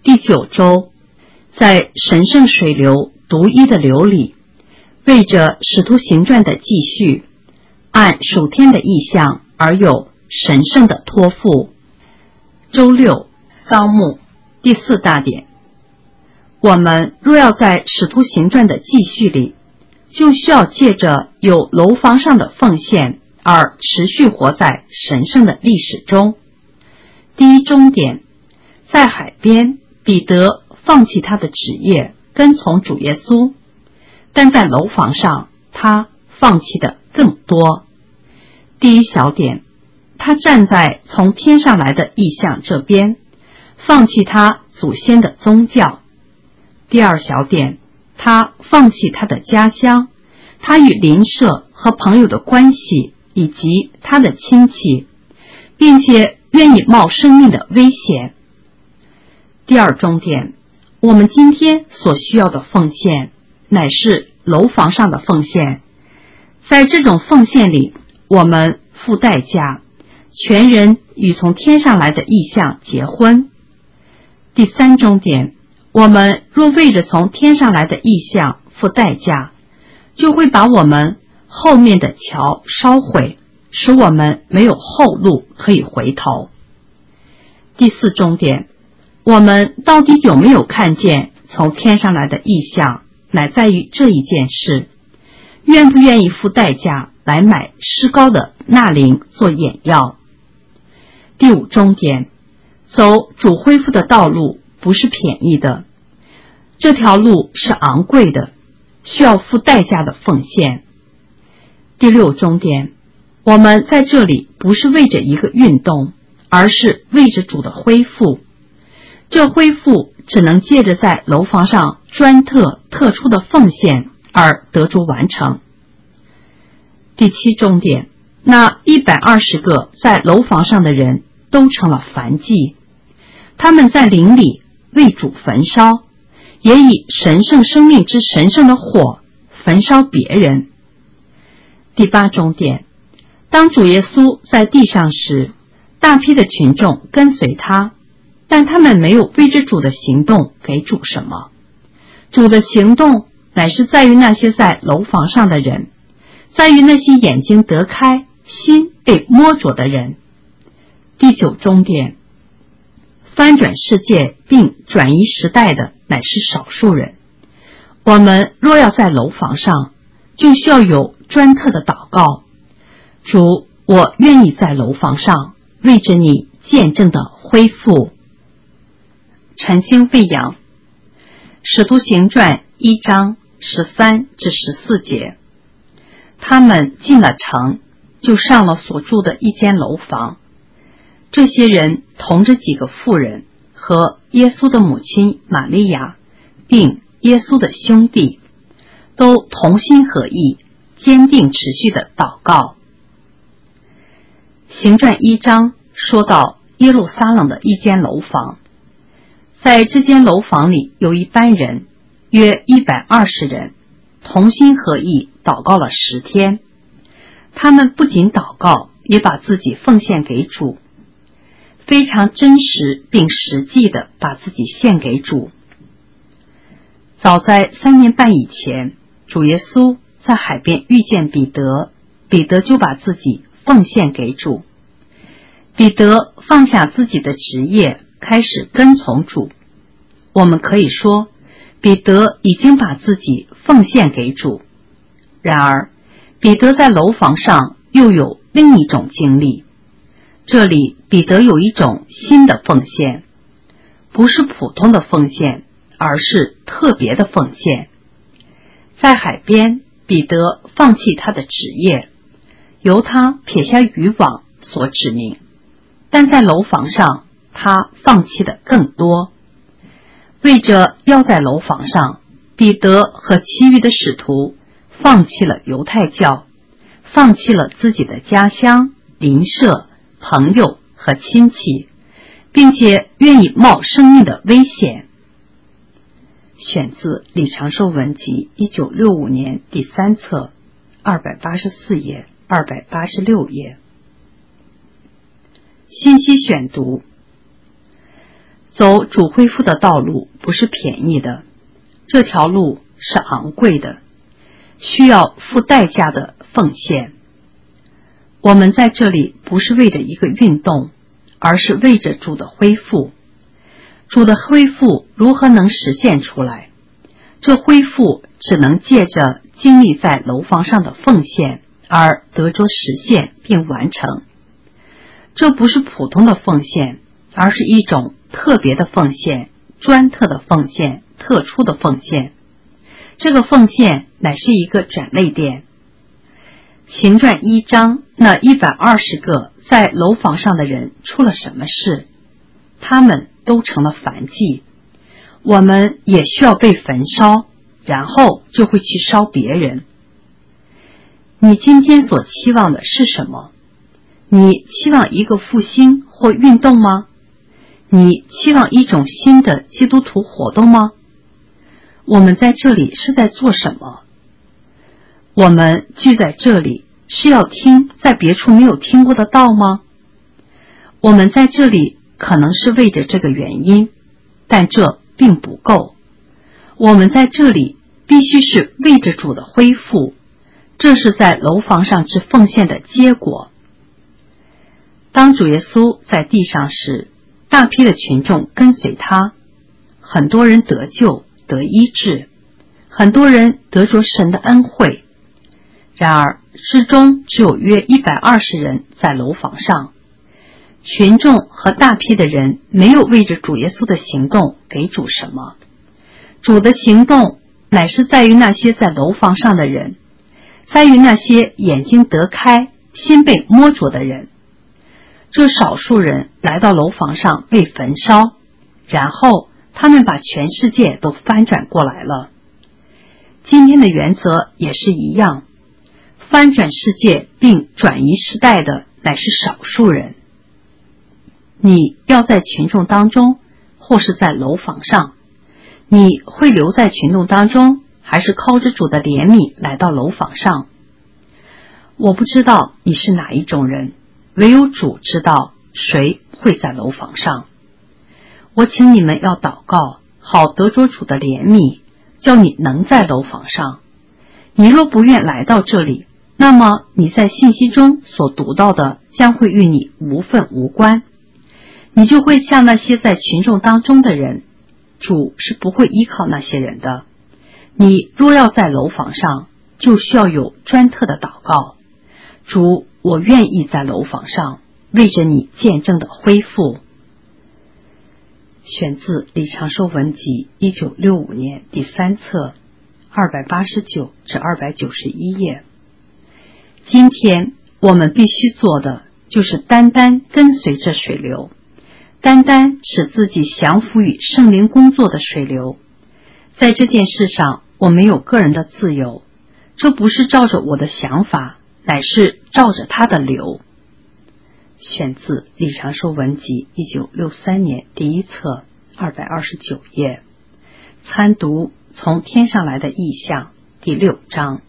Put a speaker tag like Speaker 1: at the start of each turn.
Speaker 1: 第9周，在神圣水流独一的流里，为着使徒行传的继续，按属天的意象而有神圣的托付。周6，纲目第4大点。我们若要在使徒行传的继续里，就需要借着有楼房上的奉献而持续活在神圣的历史中。第一终点，在海边，彼得放弃他的职业，跟从主耶稣，但在楼房上，他放弃的更多。第一小点，他站在从天上来的意象这边，放弃他祖先的宗教。第二小点，他放弃他的家乡，他与邻舍和朋友的关系，以及他的亲戚，并且愿意冒生命的危险。第二终点，我们今天所需要的奉献，乃是楼房上的奉献。在这种奉献里，我们付代价，全人与从天上来的意象结婚。第三终点，我们若为着从天上来的意象付代价，就会把我们后面的桥烧毁，使我们没有后路可以回头。第四终点，我们到底有没有看见从天上来的意象，乃在于这一件事，愿不愿意付代价来买施膏的纳灵做眼药。第五终点，走主恢复的道路不是便宜的，这条路是昂贵的，需要付代价的奉献。第六终点，我们在这里不是为着一个运动，而是为着主的恢复。这恢复只能借着在楼房上特殊的奉献而得着完成。第七终点，那120个在楼房上的人都成了燔祭，他们在灵里为主焚烧，也以神圣生命之神圣的火焚烧别人。第八终点，当主耶稣在地上时，大批的群众跟随他，但他们没有为着主的行动给主什么。主的行动乃是在于那些在楼房上的人，在于那些眼睛得开，心被摸着的人。第九终点，翻转世界并转移时代的乃是少数人。我们若要在楼房上，就需要有专特的祷告。主，我愿意在楼房上为着你见证的恢复。晨星喂养，使徒行传1章13至14节。他们进了城，就上了所住的一间楼房。这些人同着几个妇人和耶稣的母亲玛利亚，并耶稣的兄弟，都同心合意，坚定持续的祷告。行传1章说到耶路撒冷的一间楼房，在这间楼房里有一班人，约120人，同心合意祷告了10天。他们不仅祷告，也把自己奉献给主，非常真实并实际的把自己献给主。早在3年半以前，主耶稣在海边遇见彼得，彼得就把自己奉献给主。彼得放下自己的职业，开始跟从主。我们可以说，彼得已经把自己奉献给主。然而，彼得在楼房上又有另一种经历。这里彼得有一种新的奉献，不是普通的奉献，而是特别的奉献。在海边，彼得放弃他的职业，由他撇下渔网所指明，但在楼房上，他放弃的更多。为着要在楼房上，彼得和其余的使徒放弃了犹太教，放弃了自己的家乡、邻舍、朋友和亲戚，并且愿意冒生命的危险。选自李长寿文集1965年第3册284页、286页。信息选读： 走主恢复的道路不是便宜的，这条路是昂贵的，需要付代价的奉献。我们在这里不是为着一个运动，而是为着主的恢复。主的恢复如何能实现出来？这恢复只能借着经历在楼房上的奉献而得着实现并完成。这不是普通的奉献，而是一种特别的奉献，专特的奉献，特殊的奉献。这个奉献乃是一个转捩点。行传1章那120个在楼房上的人出了什么事？他们都成了燔祭。我们也需要被焚烧，然后就会去烧别人。你今天所期望的是什么？你期望一个复兴或运动吗？你期望一种新的基督徒活动吗？我们在这里是在做什么？我们聚在这里是要听在别处没有听过的道吗？我们在这里可能是为着这个原因，但这并不够。我们在这里必须是为着主的恢复，这是在楼房上之奉献的结果。当主耶稣在地上时，大批的群众跟随他，很多人得救得医治，很多人得着神的恩惠。然而至终只有约120人在楼房上。群众和大批的人没有为着主耶稣的行动给主什么，主的行动乃是在于那些在楼房上的人，在于那些眼睛得开心被摸着的人。这少数人来到楼房上被焚烧，然后他们把全世界都翻转过来了。今天的原则也是一样，翻转世界并转移时代的乃是少数人。你要在群众当中，或是在楼房上，你会留在群众当中，还是靠着主的怜悯来到楼房上？我不知道你是哪一种人，唯有主知道谁会在楼房上。我请你们要祷告，好得着主的怜悯，叫你能在楼房上。你若不愿来到这里，那么你在信息中所读到的将会与你无分无关。你就会像那些在群众当中的人，主是不会依靠那些人的。你若要在楼房上，就需要有专特的祷告。主，我愿意在楼房上，为着你见证的恢复。选自李长寿文集1965年第3册289至291页。今天我们必须做的就是单单跟随着水流，单单使自己降服于圣灵工作的水流。在这件事上，我没有个人的自由，这不是照着我的想法，乃是照着他的流。选自李长寿文集1963年第1册229页。参读从天上来的异象第6章。